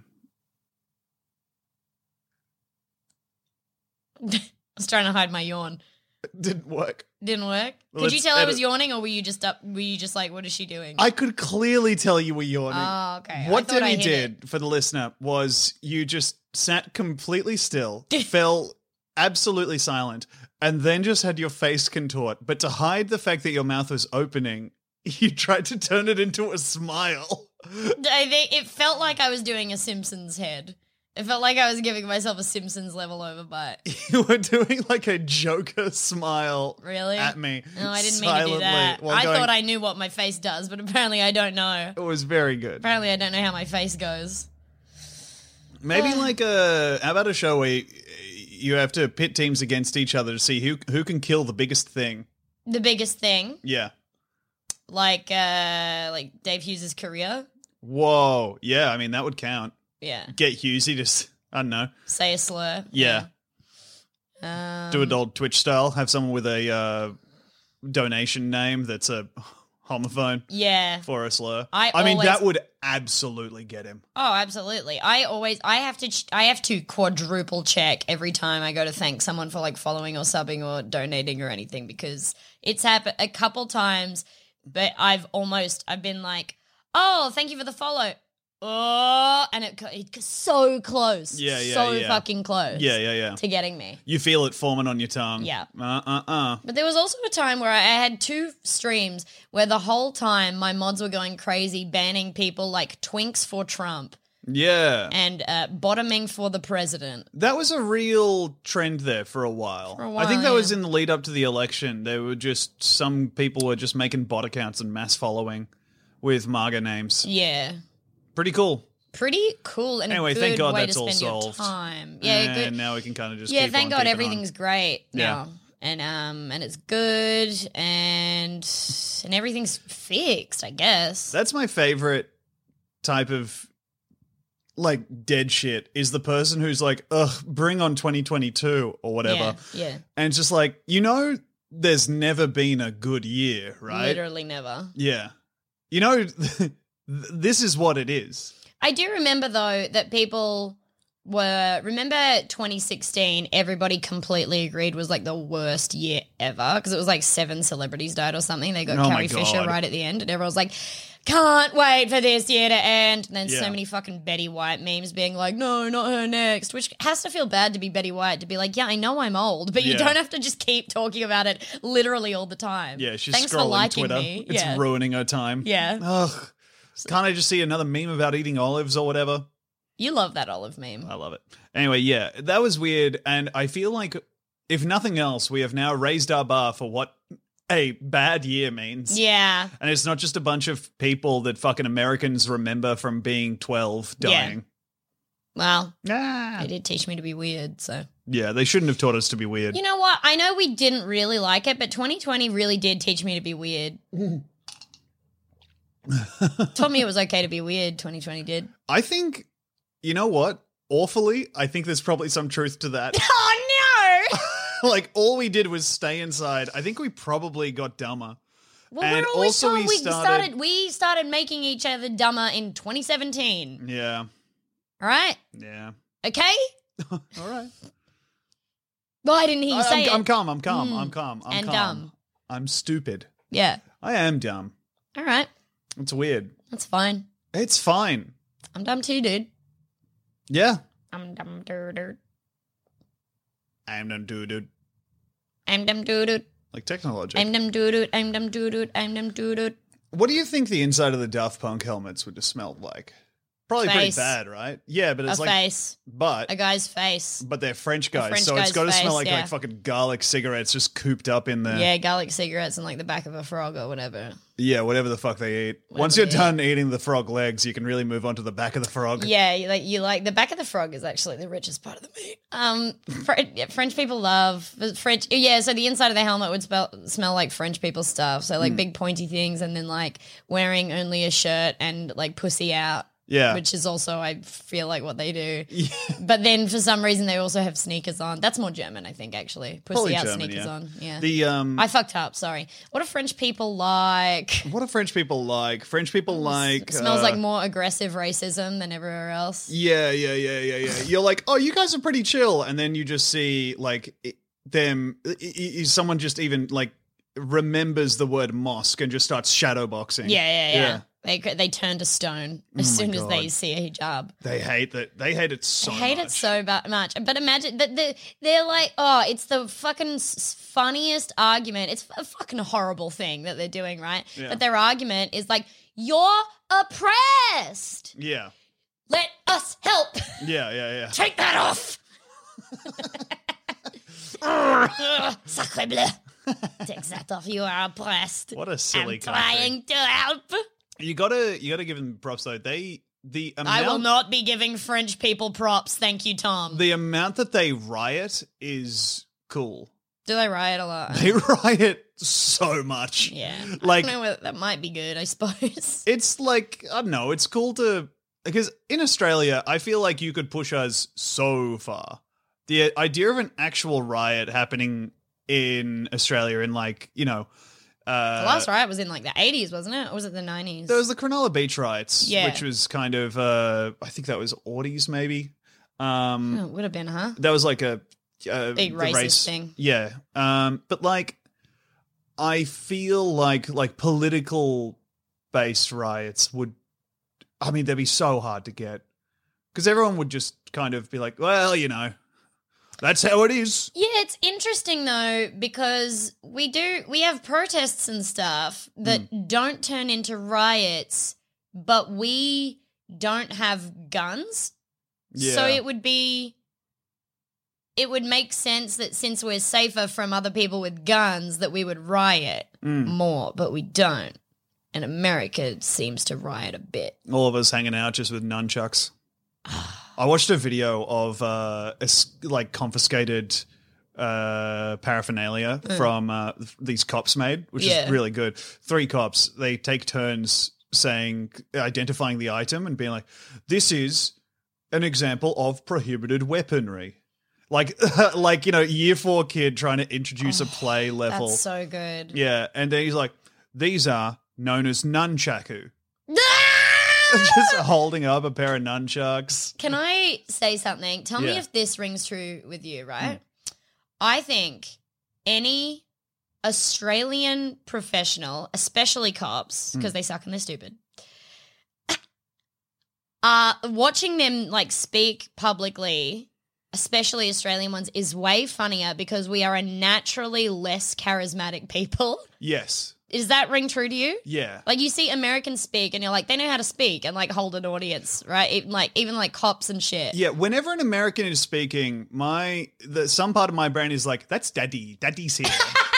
I was trying to hide my yawn. It didn't work. Didn't work. Well, Could you let's tell I was edit- yawning, or were you just up? Were you just like, what is she doing? I could clearly tell you were yawning. Oh, okay. I What thought I Demi hit did for the listener was you just sat completely still, fell absolutely silent, and then just had your face contort. But to hide the fact that your mouth was opening, you tried to turn it into a smile. I think it felt like I was doing a Simpsons head. It felt like I was giving myself a Simpsons level overbite. You were doing like a Joker smile Really? at me. No, I didn't mean to do silently that. while I going- thought I knew what my face does, but apparently I don't know. It was very good. Apparently I don't know how my face goes. Maybe like a how about a show where you, you have to pit teams against each other to see who who can kill the biggest thing. The biggest thing, Yeah. like uh, like Dave Hughes' career. Whoa. Yeah, I mean that would count. Yeah. Get Hughesy to s- I don't know. Say a slur. Yeah. Um, Do it old Twitch style. Have someone with a uh, donation name that's a homophone Yeah. for a slur. I I mean, always- that would absolutely get him. Oh, absolutely. I always, I have to, ch- I have to quadruple check every time I go to thank someone for like following or subbing or donating or anything, because it's happened a couple times, but I've almost, I've been like, oh, thank you for the follow. Oh, and it, it's so close. Yeah, yeah, So yeah. fucking close. Yeah, yeah, yeah. To getting me. You feel it forming on your tongue. Yeah. Uh, uh, uh. But there was also a time where I had two streams where the whole time my mods were going crazy, banning people like Twinks for Trump Yeah. and uh, bottoming for the president. That was a real trend there for a while. For a I think while, that was yeah. in the lead up to the election. There were just, some people were just making bot accounts and mass following with MAGA names. Yeah. Pretty cool. Pretty cool and Anyway, a good thank God way that's to all spend solved. your time. Yeah, and good. now we can kind of just Yeah, keep thank on God keeping everything's on. great Yeah. now. And um and it's good and and everything's fixed, I guess. That's my favorite type of like dead shit is the person who's like, ugh, bring on twenty twenty-two or whatever. Yeah, yeah. And it's just like, you know, there's never been a good year, right? Literally never. Yeah. You know, this is what it is. I do remember though that people were remember twenty sixteen everybody completely agreed was like the worst year ever because it was like seven celebrities died or something. They got Oh my Carrie Fisher God. right at the end and everyone was like, can't wait for this year to end. And then Yeah. so many fucking Betty White memes being like, no, not her next, which has to feel bad to be Betty White, to be like, yeah, I know I'm old, but you Yeah. don't have to just keep talking about it literally all the time. Yeah, she's Thanks for scrolling liking Twitter. me. It's yeah. ruining her time. Yeah. Ugh. Can't I just see another meme about eating olives or whatever? You love that olive meme. I love it. Anyway, yeah, that was weird. And I feel like, if nothing else, we have now raised our bar for what a bad year means. Yeah. And it's not just a bunch of people that fucking Americans remember from being twelve dying. Well, Ah. they did teach me to be weird, so. Yeah, they shouldn't have taught us to be weird. You know what? I know we didn't really like it, but twenty twenty really did teach me to be weird. Taught me it was okay to be weird, twenty twenty did. I think, you know what? Awfully, I think there's probably some truth to that. Oh, no! Like, all we did was stay inside. I think we probably got dumber. Well, And we're always also told we we started- started... We started making each other dumber in twenty seventeen. Yeah. All right? Yeah. Okay? All right. Why didn't he I- say I'm, it? I'm calm. I'm calm. Mm. I'm calm. I'm And calm. dumb. I'm stupid. Yeah. I am dumb. All right. It's weird. That's fine. It's fine. I'm dumb too, dude. Yeah. I'm dumb, dude. dude. I'm dumb, dude, dude. I'm dumb, dude. dude. Like technology. I'm dumb, dude. dude. I'm dumb, dude. dude. I'm dumb, dude. dude. What do you think the inside of the Daft Punk helmets would have smelled like? Probably Face. pretty bad, right? Yeah, but it's A like, face. but A guy's face. but they're French guys, French so it's guy's got to smell face, like yeah. like fucking garlic cigarettes just cooped up in there. Yeah, garlic cigarettes and like the back of a frog or whatever. Yeah, whatever the fuck they eat. Whatever Once you're they done eating the frog legs, you can really move on to the back of the frog. Yeah, you like you like the back of the frog is actually the richest part of the meat. Um, Fr- yeah, French people love French. Yeah, so the inside of the helmet would smell smell like French people stuff. So like Mm. big pointy things, and then like wearing only a shirt and like pussy out. Yeah. Which is also, I feel like, what they do. But then for some reason they also have sneakers on. That's more German, I think, actually. Pussy Probably out, German, sneakers yeah. on. Yeah. The um, I fucked up, sorry. What do French people like? what do French people like? French people like It smells uh, like more aggressive racism than everywhere else. Yeah, yeah, yeah, yeah, yeah. You're like, oh, you guys are pretty chill, and then you just see like i- them. i- i- Someone just even like remembers the word mosque and just starts shadow boxing. Yeah, yeah, yeah. They they turn to stone as Oh my soon as they God. see a hijab. They hate that. They hate it so I hate much. it so ba- much. But imagine, but they're, they're like, oh, it's the fucking s- funniest argument. It's a fucking horrible thing that they're doing, right? Yeah. But their argument is like, you're oppressed. Yeah, Let us help. yeah, yeah, yeah. Take that off. Sacre bleu. Take that off. You are oppressed. What a silly I'm country. trying to help. You gotta, you gotta give them props though. They the amount, I will not be giving French people props. Thank you, Tom. the amount that they riot is cool. Do they riot a lot? They riot so much. Yeah. Like- I don't know whether that might be good, I suppose. It's like, I don't know, it's cool to, because in Australia, I feel like you could push us so far. The idea of an actual riot happening in Australia in like, you know, Uh, The last riot was in like the eighties, wasn't it? Or was it the nineties? There was the Cronulla Beach riots, Yeah. which was kind of, uh, I think that was Audis maybe. Um, Oh, it would have been, huh? That was like a, a Big the racist race- thing. Yeah. Um, but like, I feel like like political based riots would, I mean, they'd be so hard to get because everyone would just kind of be like, well, you know, that's how it is. Yeah, it's interesting though because we do we have protests and stuff that Hmm. don't turn into riots, but we don't have guns. So Yeah. it would be it would make sense that since we're safer from other people with guns that we would riot Mm. more, but we don't. And America seems to riot a bit. All of us hanging out just with nunchucks. I watched a video of uh, es- like confiscated uh, paraphernalia Mm. from uh, these cops made, which Yeah. is really good. Three cops, they take turns saying, identifying the item and being like, this is an example of prohibited weaponry. Like, like you know, year four kid trying to introduce a play level. That's so good. Yeah, and then he's like, these are known as nunchaku. Just holding up a pair of nunchucks. Can I say something? Tell me Yeah. Hmm. if this rings true with you, right? I think any Australian professional, especially cops, because Hmm. they suck and they're stupid, uh, watching them like speak publicly, especially Australian ones, is way funnier because we are a naturally less charismatic people. Yes. Does that ring true to you? Yeah. Like you see Americans speak and you're like, they know how to speak and like hold an audience, right? Even like even like cops and shit. Yeah, whenever an American is speaking, my the, some part of my brain is like, that's daddy. Daddy's here.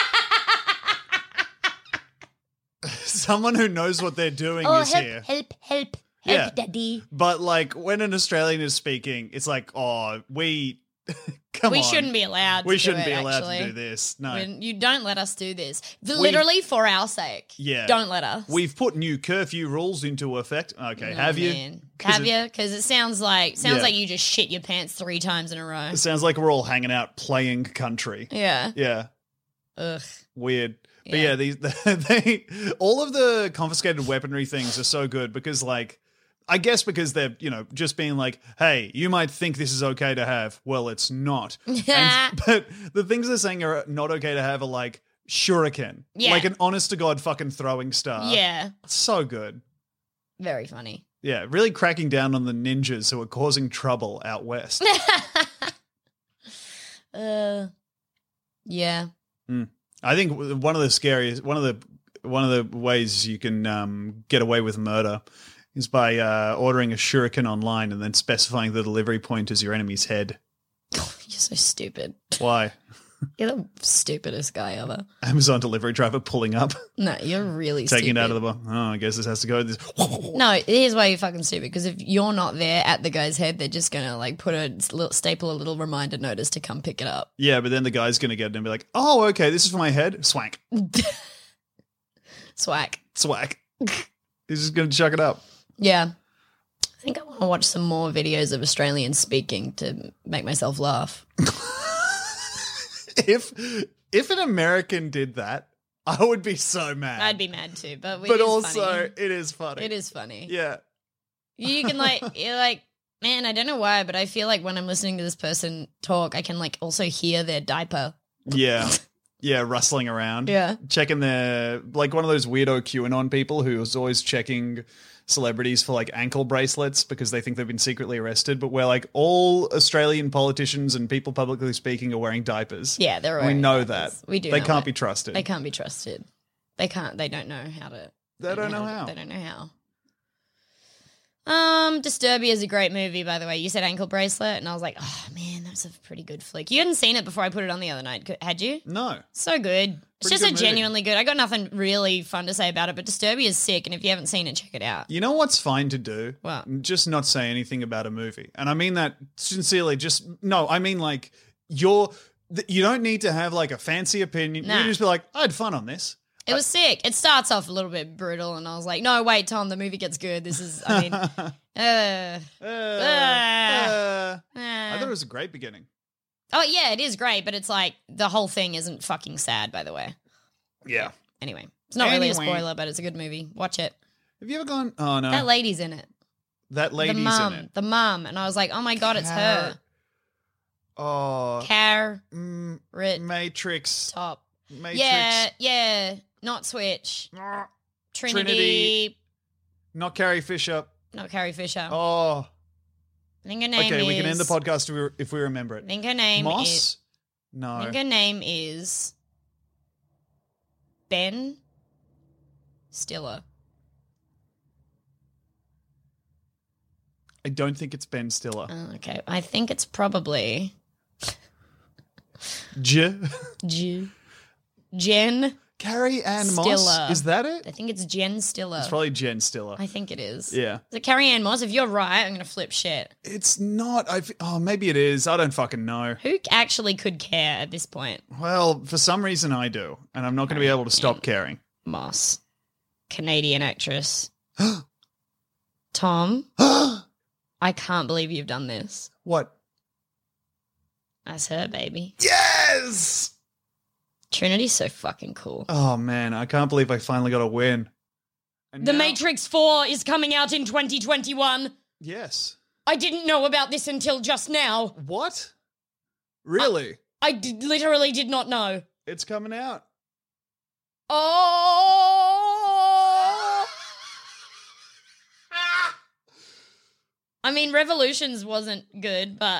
Someone who knows what they're doing Oh, is help, here. help, help, help, Yeah. daddy. But like when an Australian is speaking, it's like, oh, we come we on. shouldn't be allowed to We do shouldn't it, be allowed actually. to do this. No. When you don't let us do this. Literally for our sake. Yeah. Don't let us. We've put new curfew rules into effect. Okay, Oh, have you? man. 'Cause Have it- you? Because it sounds like sounds Yeah. like you just shit your pants three times in a row. It sounds like we're all hanging out playing country. Yeah. Yeah. Ugh. Weird. But Yeah. yeah, these they all of the confiscated weaponry things are so good because like I guess because they're, you know, just being like, hey, you might think this is okay to have. Well, it's not. And, but the things they're saying are not okay to have are like shuriken. Yeah. Like an honest to God fucking throwing star. Yeah. So good. Very funny. Yeah, really cracking down on the ninjas who are causing trouble out west. Uh yeah. Mm. I think one of the scariest, one of the one of the ways you can um, get away with murder is by uh, ordering a shuriken online and then specifying the delivery point as your enemy's head. You're so stupid. Why? You're the stupidest guy ever. Amazon delivery driver pulling up, No, you're really taking stupid. it out of the box. Oh, I guess this has to go. This. No, here's why you're fucking stupid. Because if you're not there at the guy's head, they're just gonna like put a little, staple a little reminder notice to come pick it up. Yeah, but then the guy's going to get it and be like, oh, okay, this is for my head. Swank. Swack. Swack. He's just going to chuck it up. Yeah. I think I want to watch some more videos of Australians speaking to make myself laugh. If if an American did that, I would be so mad. I'd be mad too, but it but is also, funny. it is funny. It is funny. Yeah. You can like, you're like, man, I don't know why, but I feel like when I'm listening to this person talk, I can like also hear their diaper. Yeah. Yeah, rustling around. Yeah. Checking their, like one of those weirdo QAnon people who's always checking celebrities for like ankle bracelets because they think they've been secretly arrested, but where like all Australian politicians and people publicly speaking are wearing diapers. Yeah, they're We wearing know diapers. that. We do They know can't it. be trusted. They can't be trusted. They can't, they don't know how to. They don't know to- how. They don't know how. Um, Disturbia is a great movie, by the way. You said Ankle Bracelet, and I was like, oh man, that's a pretty good flick. You hadn't seen it before I put it on the other night, had you? No. So good. It's Pretty just good a movie. genuinely good. I got nothing really fun to say about it, but Disturbia is sick, and if you haven't seen it, check it out. You know what's fine to do? What? Just not say anything about a movie. And I mean that sincerely. Just, no, I mean like, you're, th- you don't need to have like a fancy opinion. Nah. You just be like, I had fun on this. It was sick. It starts off a little bit brutal, and I was like, no, wait, Tom, the movie gets good. This is, I mean, uh, Uh, uh, uh, I uh. thought it was a great beginning. Oh, yeah, it is great, but it's like the whole thing isn't fucking sad, by the way. Yeah. Anyway, It's not really a Anyway. spoiler, but it's a good movie. Watch it. Have you ever gone? Oh no, That lady's in it. that lady's the mum. in it. The mum. And I was like, oh my God, it's her. Oh, Car. mm, Rit. Matrix. Top. Matrix. Yeah, yeah. Not Switch. Trinity. Trinity. Not Carrie Fisher. Not Carrie Fisher. Oh, I think her name okay. is... We can end the podcast if we, if we remember I it. think her name Moss. is... No. I think her name is... Ben Stiller. I don't think it's Ben Stiller. Oh, okay. I think it's probably... J. J- Jen Carrie Ann Stiller. Moss. Is that it? I think it's Jen Stiller. It's probably Jen Stiller. I think it is. Yeah. Is it Carrie Ann Moss? If you're right, I'm going to flip shit. It's not. I. Oh, maybe it is. I don't fucking know. Who actually could care at this point? Well, for some reason I do, and I'm not going to be able to stop caring. Moss. Canadian actress. Tom, I can't believe you've done this. What? That's her, baby. Yes! Trinity's so fucking cool. Oh, man. I can't believe I finally got a win. And The now- Matrix four is coming out in twenty twenty-one. Yes. I didn't know about this until just now. What? Really? I d- literally did not know. It's coming out. Oh! I mean, Revolutions wasn't good, but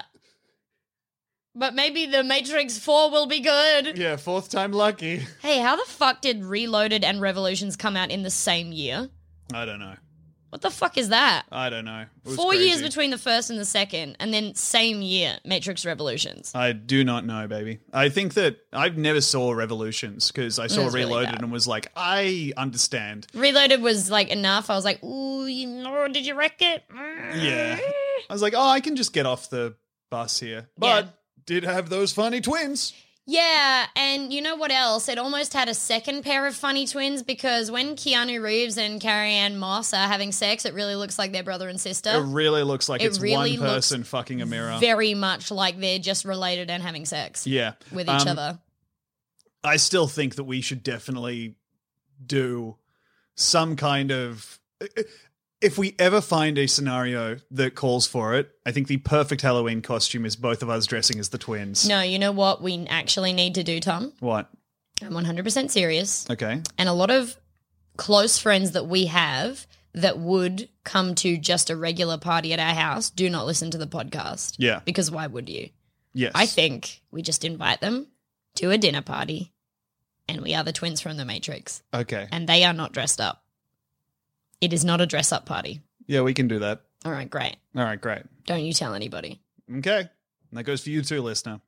but maybe the Matrix four will be good. Yeah, fourth time lucky. Hey, how the fuck did Reloaded and Revolutions come out in the same year? I don't know. What the fuck is that? I don't know. It was Four crazy. years between the first and the second, and then same year, Matrix Revolutions. I do not know, baby. I think that I've never saw Revolutions because I saw That's really Reloaded bad. and was like, I understand. Reloaded was like enough. I was like, ooh, you know, did you wreck it? Yeah. I was like, oh, I can just get off the bus here. But Yeah. did have those funny twins. Yeah, and you know what else? It almost had a second pair of funny twins because when Keanu Reeves and Carrie Ann Moss are having sex, it really looks like they're brother and sister. It really looks like It it's really one looks person fucking a mirror. Very much like they're just related and having sex Yeah. with each Um, other. I still think that we should definitely do some kind of... If we ever find a scenario that calls for it, I think the perfect Halloween costume is both of us dressing as the twins. No, you know what we actually need to do, Tom? What? I'm one hundred percent serious. Okay. And a lot of close friends that we have that would come to just a regular party at our house do not listen to the podcast. Yeah. Because why would you? Yes. I think we just invite them to a dinner party and we are the twins from the Matrix. Okay. And they are not dressed up. It is not a dress-up party. Yeah, we can do that. All right, great. All right, great. Don't you tell anybody. Okay. And that goes for you too, listener.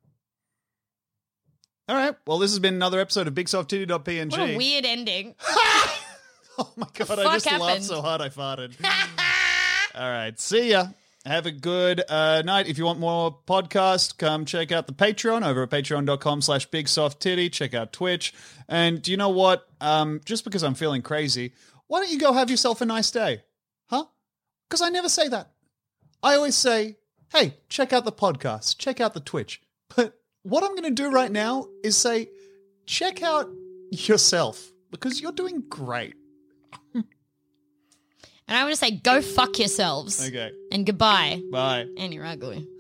All right. Well, this has been another episode of big soft titty dot p n g. What a weird ending. Oh my God, I fuck just laughed happened? so hard I farted. All right. See ya. Have a good uh, night. If you want more podcast, come check out the Patreon over at patreon.com slash big soft titty. Check out Twitch. And do you know what? Um, just because I'm feeling crazy, why don't you go have yourself a nice day? Huh? Because I never say that. I always say, hey, check out the podcast. Check out the Twitch. But what I'm going to do right now is say, check out yourself because you're doing great. And I want to say, go fuck yourselves. Okay. And goodbye. Bye. And you're ugly.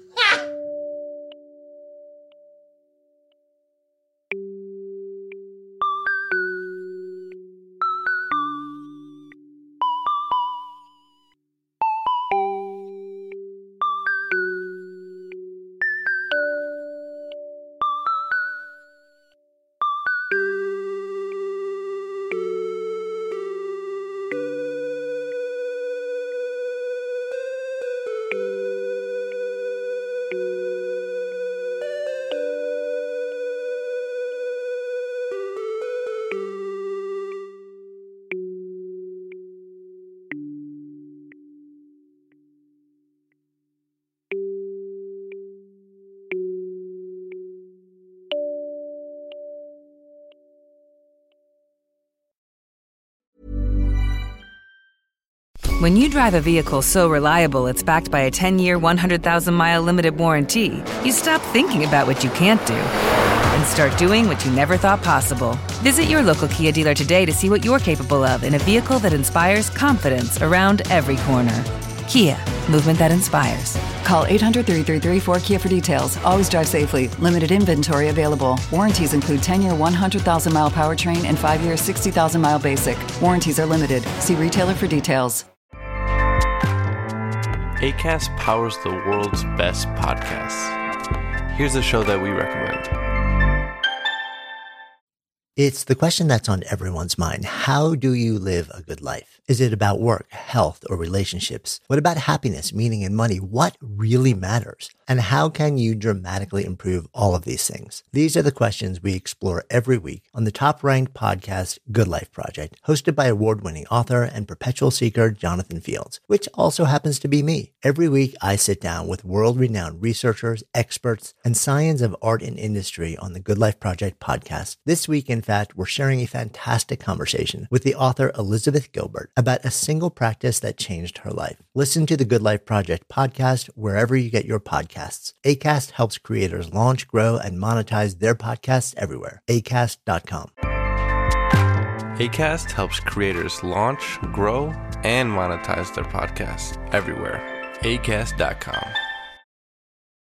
When you drive a vehicle so reliable it's backed by a ten-year, one hundred thousand mile limited warranty, you stop thinking about what you can't do and start doing what you never thought possible. Visit your local Kia dealer today to see what you're capable of in a vehicle that inspires confidence around every corner. Kia, movement that inspires. Call eight hundred, three three three, four K I A for details. Always drive safely. Limited inventory available. Warranties include ten-year, one hundred thousand mile powertrain and five-year, sixty thousand mile basic. Warranties are limited. See retailer for details. Acast powers the world's best podcasts. Here's a show that we recommend. It's the question that's on everyone's mind. How do you live a good life? Is it about work, health, or relationships? What about happiness, meaning, and money? What really matters? And how can you dramatically improve all of these things? These are the questions we explore every week on the top-ranked podcast, Good Life Project, hosted by award-winning author and perpetual seeker Jonathan Fields, which also happens to be me. Every week, I sit down with world-renowned researchers, experts, and science of art and industry on the Good Life Project podcast. This week, in fact, we're sharing a fantastic conversation with the author Elizabeth Gilbert about a single practice that changed her life. Listen to the Good Life Project podcast wherever you get your podcasts. Acast helps creators launch, grow, and monetize their podcasts everywhere. acast dot com. Acast helps creators launch, grow, and monetize their podcasts everywhere. acast dot com.